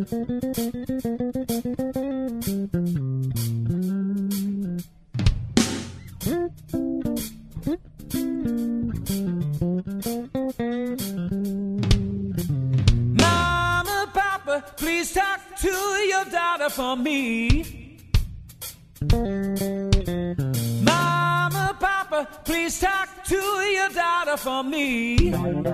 Mama, Papa, please talk to your daughter for me. Mama, Papa, please talk to your daughter for me.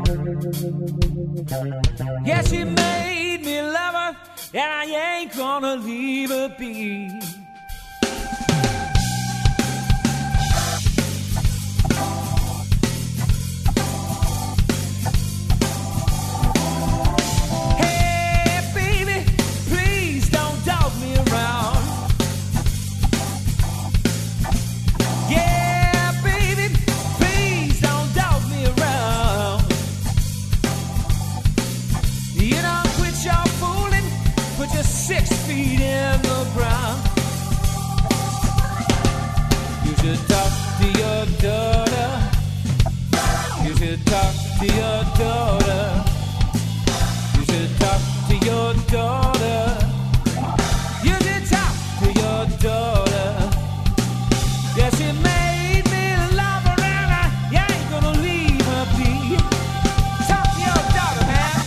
Yeah, she made me love her, and I ain't gonna leave her be. Hey, baby, please don't dog me around. Yeah, baby, please don't dog me around. You don't quit your fooling, put your 6 feet in the ground. You should talk to your daughter. You should talk to your daughter. You should talk to your daughter. You should talk to your daughter. Yeah, she made me love her and I ain't gonna leave her be. Talk to your daughter, man.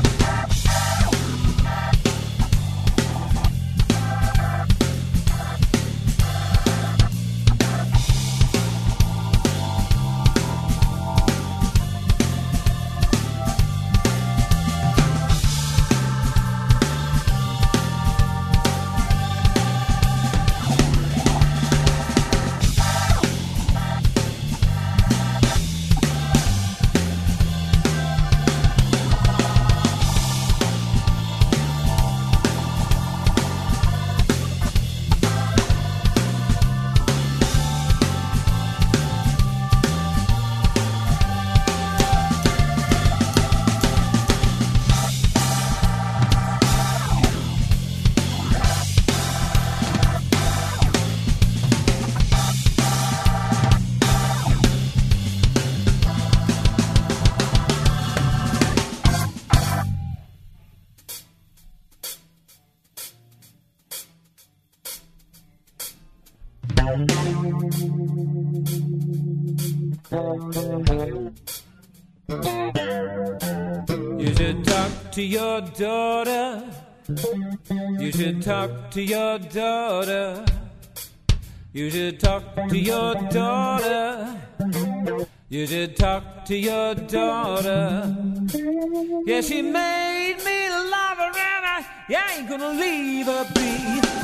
You should talk to your daughter. You should talk to your daughter. You should talk to your daughter. You should talk to your daughter. Yeah, she made me love her and I ain't gonna leave her be.